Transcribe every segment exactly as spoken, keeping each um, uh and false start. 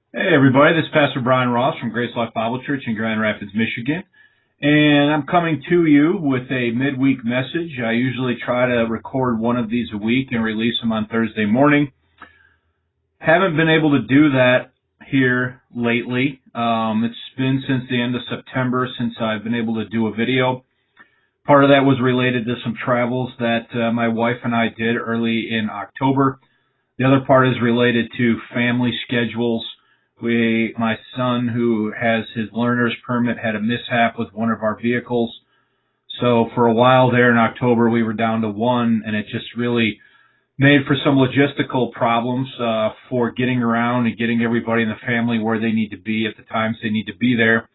Hey everybody, this is Pastor Brian Ross from Grace Life Bible Church in Grand Rapids, Michigan. And I'm coming to you with a midweek message. I usually try to record one of these a week and release them on Thursday morning. Haven't been able to do that here lately. Um, it's been since the end of September since I've been able to do a video. Part of that was related to some travels that uh, my wife and I did early in October. The other part is related to family schedules. We, my son, who has his learner's permit, had a mishap with one of our vehicles. So for a while there in October, we were down to one, and it just really made for some logistical problems uh, for getting around and getting everybody in the family where they need to be at the times they need to be there.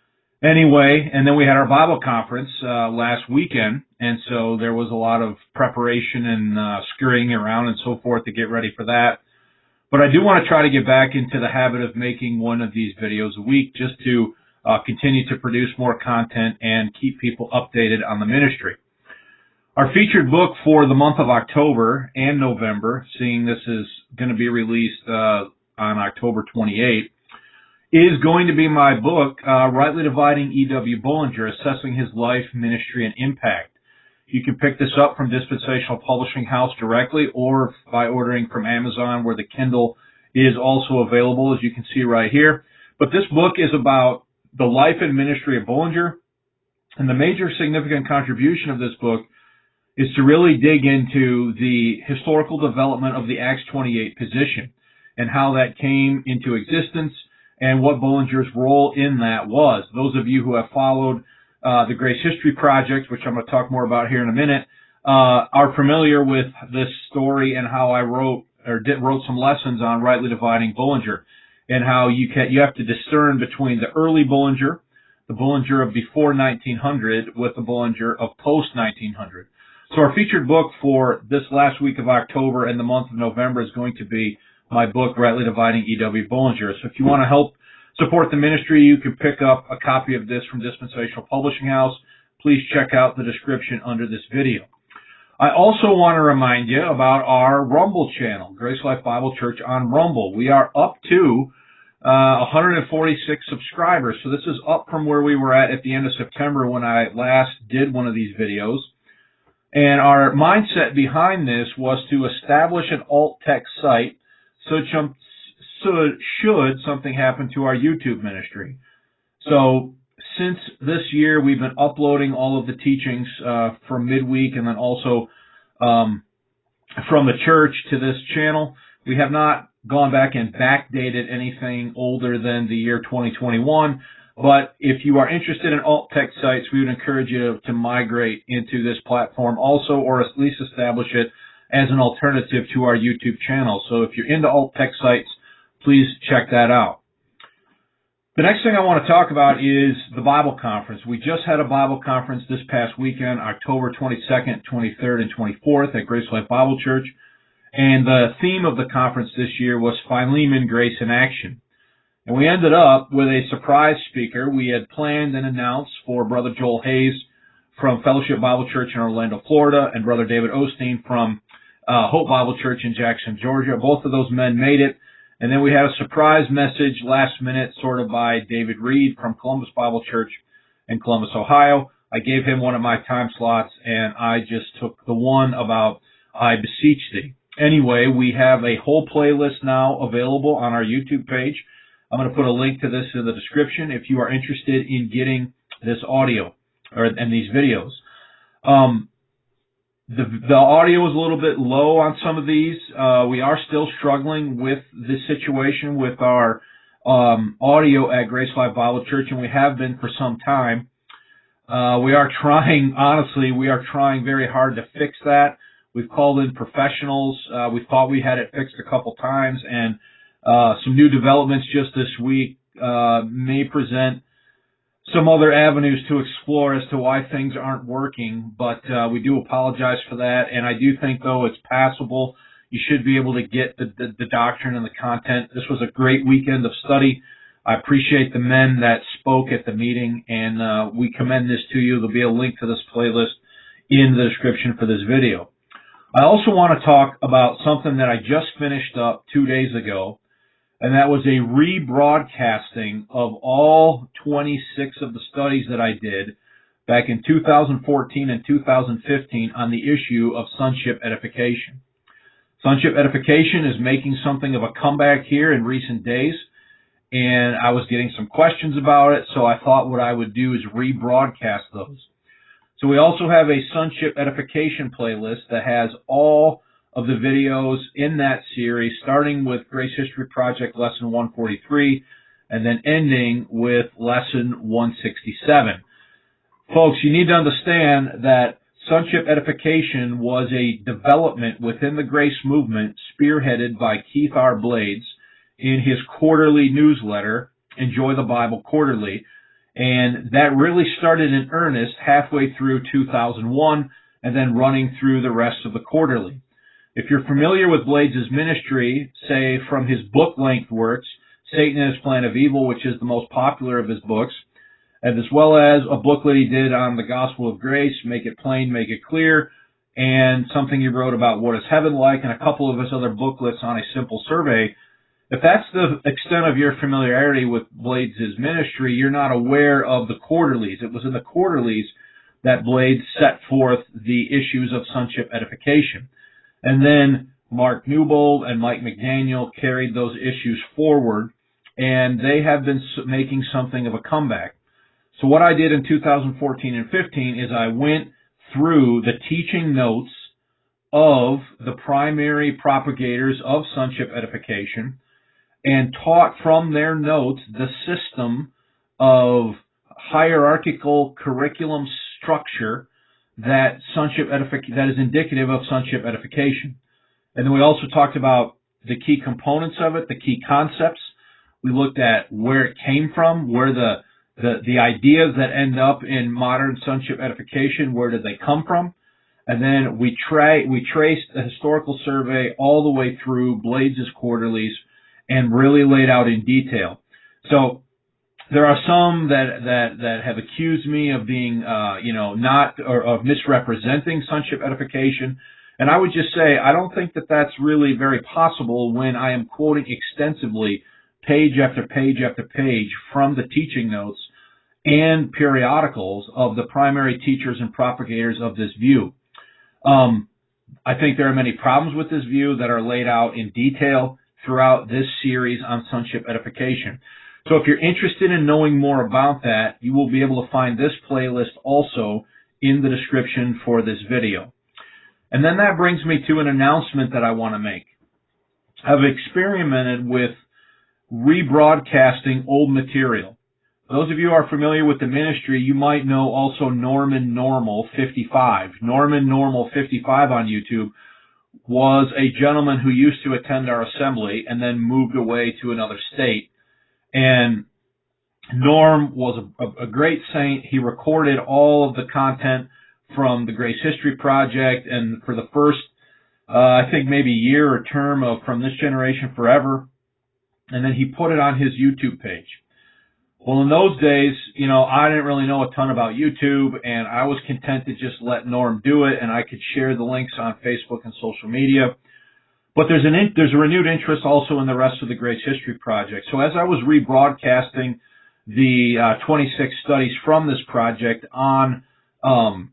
Anyway, and then we had our Bible conference uh, last weekend, and so there was a lot of preparation and uh, scurrying around and so forth to get ready for that. But I do want to try to get back into the habit of making one of these videos a week just to uh, continue to produce more content and keep people updated on the ministry. Our featured book for the month of October and November, seeing this is going to be released uh, on October twenty-eighth, is going to be my book, uh, Rightly Dividing E W Bullinger, Assessing His Life, Ministry, and Impact. You can pick this up from Dispensational Publishing House directly or by ordering from Amazon, where the Kindle is also available, as you can see right here. But this book is about the life and ministry of Bullinger, and the major significant contribution of this book is to really dig into the historical development of the Acts twenty-eight position and how that came into existence and what Bullinger's role in that was. Those of you who have followed uh, the Grace History Project, which I'm going to talk more about here in a minute, uh, are familiar with this story and how I wrote or did, wrote some lessons on rightly dividing Bullinger and how you can you have to discern between the early Bullinger, the Bullinger of before nineteen hundred, with the Bullinger of post nineteen hundred. So our featured book for this last week of October and the month of November is going to be my book, Rightly Dividing E W Bullinger. So if you want to help support the ministry, you can pick up a copy of this from Dispensational Publishing House. Please check out the description under this video. I also want to remind you about our Rumble channel, Grace Life Bible Church on Rumble. We are up to uh, one hundred forty-six subscribers. So this is up from where we were at at the end of September when I last did one of these videos. And our mindset behind this was to establish an alt text site so, so should something happen to our YouTube ministry. So since this year, we've been uploading all of the teachings uh, from midweek and then also um, from the church to this channel. We have not gone back and backdated anything older than the year twenty twenty-one. But if you are interested in alt text sites, we would encourage you to, to migrate into this platform also, or at least establish it as an alternative to our YouTube channel. So if you're into alt text sites, please check that out. The next thing I want to talk about is the Bible conference. We just had a Bible conference this past weekend, October twenty-second, twenty-third, and twenty-fourth at Grace Life Bible Church. And the theme of the conference this year was Philemon, Grace in Action. And we ended up with a surprise speaker we had planned and announced for Brother Joel Hayes from Fellowship Bible Church in Orlando, Florida, and Brother David Osteen from uh, Hope Bible Church in Jackson, Georgia. Both of those men made it. And then we had a surprise message last minute sort of by David Reed from Columbus Bible Church in Columbus, Ohio. I gave him one of my time slots, and I just took the one about I beseech thee. Anyway, we have a whole playlist now available on our YouTube page. I'm going to put a link to this in the description if you are interested in getting this audio or and these videos. Um, the the audio is a little bit low on some of these. Uh, we are still struggling with this situation with our um, audio at Grace Life Bible Church, and we have been for some time. Uh, we are trying, honestly, we are trying very hard to fix that. We've called in professionals. Uh, we thought we had it fixed a couple times, and Uh, some new developments just this week uh, may present some other avenues to explore as to why things aren't working, but uh, we do apologize for that, and I do think, though, it's passable. You should be able to get the, the, the doctrine and the content. This was a great weekend of study. I appreciate the men that spoke at the meeting, and uh, we commend this to you. There'll be a link to this playlist in the description for this video. I also want to talk about something that I just finished up two days ago. and that was a rebroadcasting of all twenty-six of the studies that I did back in two thousand fourteen and two thousand fifteen on the issue of sonship edification. Sonship edification is making something of a comeback here in recent days, and I was getting some questions about it, so I thought what I would do is rebroadcast those. So we also have a sonship edification playlist that has all of the videos in that series, starting with Grace History Project Lesson one forty-three, and then ending with Lesson one sixty-seven. Folks, you need to understand that sonship edification was a development within the Grace movement spearheaded by Keith R. Blades in his quarterly newsletter, Enjoy the Bible Quarterly, and that really started in earnest halfway through two thousand one and then running through the rest of the quarterly. If you're familiar with Blades' ministry, say from his book-length works, Satan and His Plan of Evil, which is the most popular of his books, and as well as a booklet he did on the Gospel of Grace, Make It Plain, Make It Clear, and something he wrote about what is heaven like, and a couple of his other booklets on a simple survey. If that's the extent of your familiarity with Blades' ministry, you're not aware of the quarterlies. It was in the quarterlies that Blades set forth the issues of sonship edification. And then Mark Newbold and Mike McDaniel carried those issues forward, and they have been making something of a comeback. So what I did in two thousand fourteen and fifteen is I went through the teaching notes of the primary propagators of sonship edification and taught from their notes the system of hierarchical curriculum structure that sonship edific- that is indicative of sonship edification. And then we also talked about the key components of it, the key concepts. We looked at where it came from, where the the, the ideas that end up in modern sonship edification, where did they come from? And then we tra- we traced the historical survey all the way through Blades' quarterlies and really laid out in detail. So there are some that, that, that have accused me of being, uh, you know, not, or of misrepresenting sonship edification. And I would just say, I don't think that that's really very possible when I am quoting extensively page after page after page from the teaching notes and periodicals of the primary teachers and propagators of this view. Um, I think there are many problems with this view that are laid out in detail throughout this series on sonship edification. So if you're interested in knowing more about that, you will be able to find this playlist also in the description for this video. And then that brings me to an announcement that I want to make. I've experimented with rebroadcasting old material. Those of you who are familiar with the ministry, you might know also Norman Normal fifty-five. Norman Normal fifty-five on YouTube was a gentleman who used to attend our assembly and then moved away to another state. And Norm was a, a great saint. He recorded all of the content from the Grace History Project, and for the first, uh, I think maybe year or term of From This Generation Forever, and then he put it on his YouTube page. Well, in those days, you know, I didn't really know a ton about YouTube, and I was content to just let Norm do it, and I could share the links on Facebook and social media. But there's an in, there's a renewed interest also in the rest of the Grace History Project. So as I was rebroadcasting the uh, twenty-six studies from this project on um,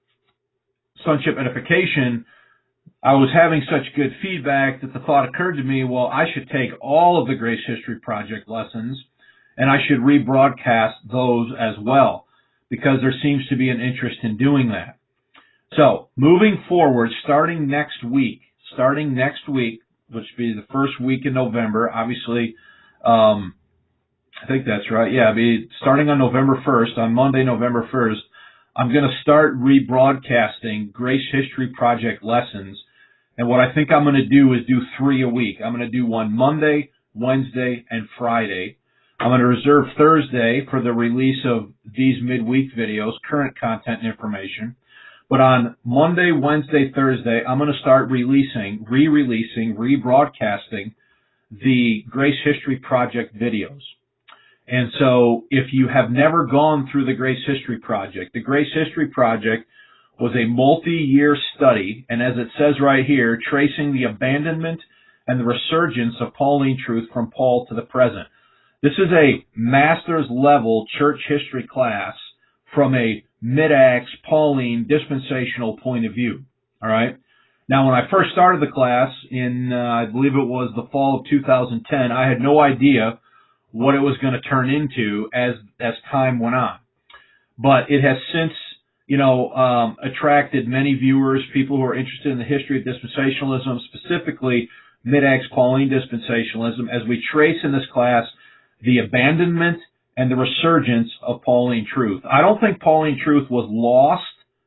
sonship edification, I was having such good feedback that the thought occurred to me, well, I should take all of the Grace History Project lessons and I should rebroadcast those as well, because there seems to be an interest in doing that. So, moving forward, starting next week, starting next week, which will be the first week in November, obviously, um, I think that's right, yeah, it'll be starting on November first, on Monday, November first, I'm going to start rebroadcasting Grace History Project lessons, and what I think I'm going to do is do three a week. I'm going to do one Monday, Wednesday, and Friday. I'm going to reserve Thursday for the release of these midweek videos, current content and information. But on Monday, Wednesday, Thursday, I'm going to start releasing, re-releasing, rebroadcasting the Grace History Project videos. And so if you have never gone through the Grace History Project, the Grace History Project was a multi-year study, and as it says right here, tracing the abandonment and the Resurgence of Pauline Truth from Paul to the Present. This is a master's level church history class from a mid-Acts Pauline dispensational point of view. All right. Now, when I first started the class in, uh, I believe it was the fall of two thousand ten, I had no idea what it was going to turn into as as time went on. But it has since, you know, um, attracted many viewers, people who are interested in the history of dispensationalism, specifically mid-Acts Pauline dispensationalism, as we trace in this class the abandonment and the resurgence of Pauline truth. I don't think Pauline truth was lost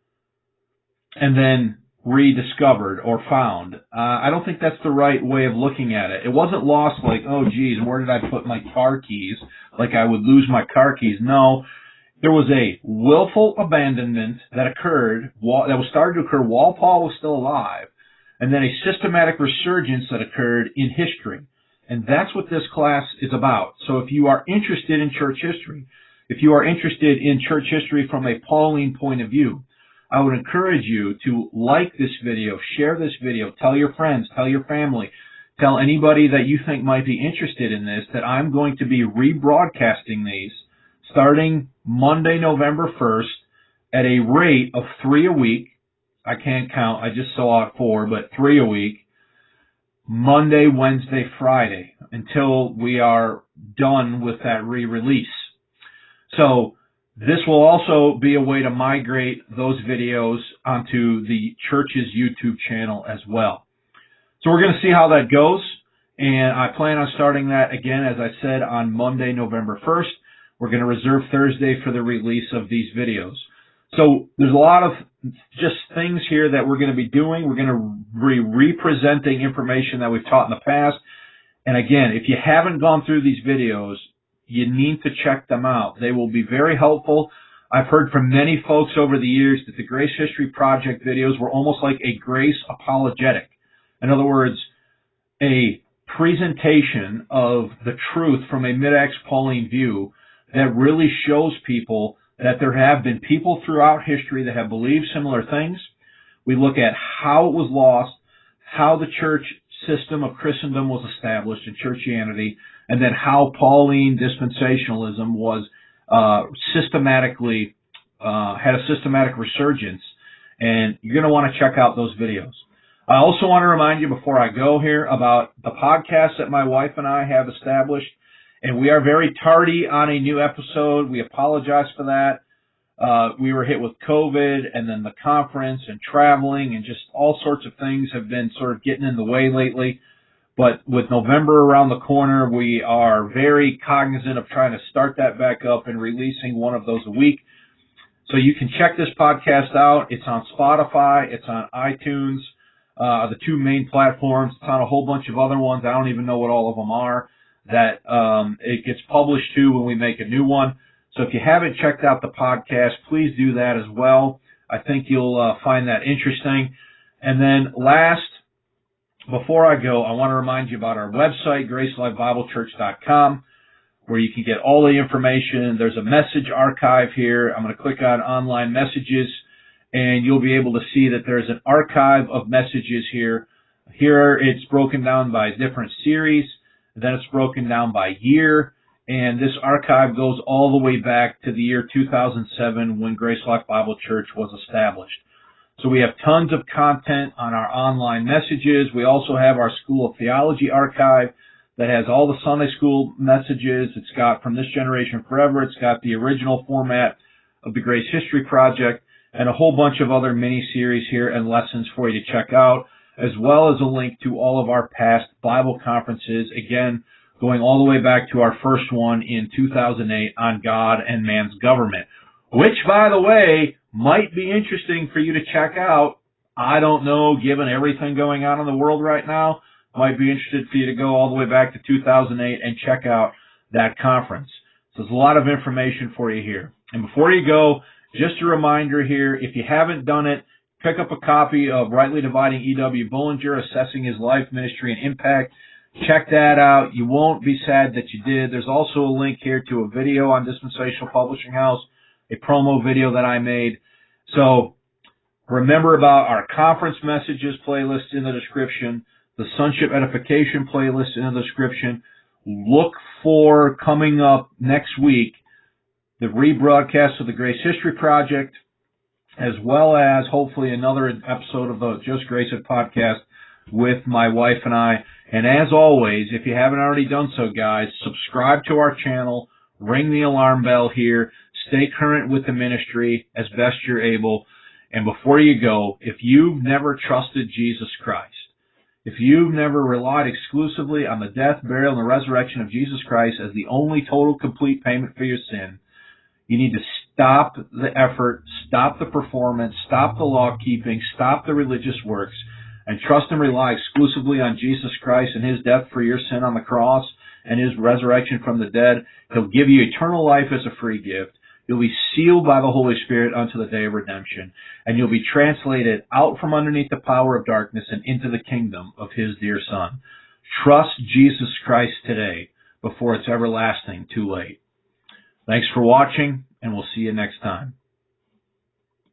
and then rediscovered or found. Uh, I don't think that's the right way of looking at it. It wasn't lost like, oh, geez, where did I put my car keys? Like I would lose my car keys. No, there was a willful abandonment that occurred, that was started to occur while Paul was still alive, and then a systematic resurgence that occurred in history. And that's what this class is about. So if you are interested in church history, if you are interested in church history from a Pauline point of view, I would encourage you to like this video, share this video, tell your friends, tell your family, tell anybody that you think might be interested in this that I'm going to be rebroadcasting these starting Monday, November first at a rate of three a week. I can't count. I just saw it four, but three a week. Monday, Wednesday, Friday until we are done with that re-release. So this will also be a way to migrate those videos onto the church's YouTube channel as well. So we're going to see how that goes, and I plan on starting that again, as I said, on Monday, November first. We're going to reserve Thursday for the release of these videos. So there's a lot of just things here that we're going to be doing. We're going to be representing information that we've taught in the past. And again, if you haven't gone through these videos, you need to check them out. They will be very helpful. I've heard from many folks over the years that the Grace History Project videos were almost like a grace apologetic. In other words, a presentation of the truth from a mid-Acts Pauline view that really shows people that there have been people throughout history that have believed similar things. We look at how it was lost, how the church system of Christendom was established in churchianity, and then how Pauline dispensationalism was uh, systematically, uh, had a systematic resurgence. And you're going to want to check out those videos. I also want to remind you before I go here about the podcast that my wife and I have established. And we are very tardy on a new episode. We apologize for that. Uh, we were hit with COVID and then the conference and traveling and just all sorts of things have been sort of getting in the way lately. But with November around the corner, we are very cognizant of trying to start that back up and releasing one of those a week. So you can check this podcast out. It's on Spotify. It's on iTunes, uh, the two main platforms. It's on a whole bunch of other ones. I don't even know what all of them are. That um, it gets published to when we make a new one. So if you haven't checked out the podcast, please do that as well. I think you'll uh, find that interesting. And then last, before I go, I want to remind you about our website, grace life bible church dot com, where you can get all the information. There's a message archive here. I'm going to click on online messages, and you'll be able to see that there's an archive of messages here. Here it's broken down by different series. Then it's broken down by year, and this archive goes all the way back to the year two thousand seven when Grace Life Bible Church was established. So we have tons of content on our online messages. We also have our School of Theology archive that has all the Sunday school messages. It's got From This Generation Forever. It's got the original format of the Grace History Project and a whole bunch of other mini-series here and lessons for you to check out, as well as a link to all of our past Bible conferences, again, going all the way back to our first one in two thousand eight on God and Man's Government, which, by the way, might be interesting for you to check out. I don't know, given everything going on in the world right now, might be interested for you to go all the way back to two thousand eight and check out that conference. So there's a lot of information for you here. And before you go, just a reminder here, if you haven't done it, pick up a copy of Rightly Dividing E W Bullinger, Assessing His Life, Ministry, and Impact. Check that out. You won't be sad that you did. There's also a link here to a video on Dispensational Publishing House, a promo video that I made. So remember about our conference messages playlist in the description, the Sonship Edification playlist in the description. Look for coming up next week the rebroadcast of the Grace History Project, as well as hopefully another episode of the Just Grace It podcast with my wife and I. And as always, if you haven't already done so, guys, subscribe to our channel, ring the alarm bell here, stay current with the ministry as best you're able. And before you go, if you've never trusted Jesus Christ, if you've never relied exclusively on the death, burial, and the resurrection of Jesus Christ as the only total, complete payment for your sin, you need to stop the effort, stop the performance, stop the law-keeping, stop the religious works, and trust and rely exclusively on Jesus Christ and His death for your sin on the cross and His resurrection from the dead. He'll give you eternal life as a free gift. You'll be sealed by the Holy Spirit unto the day of redemption, and you'll be translated out from underneath the power of darkness and into the kingdom of His dear Son. Trust Jesus Christ today before it's everlasting too late. Thanks for watching, and we'll see you next time.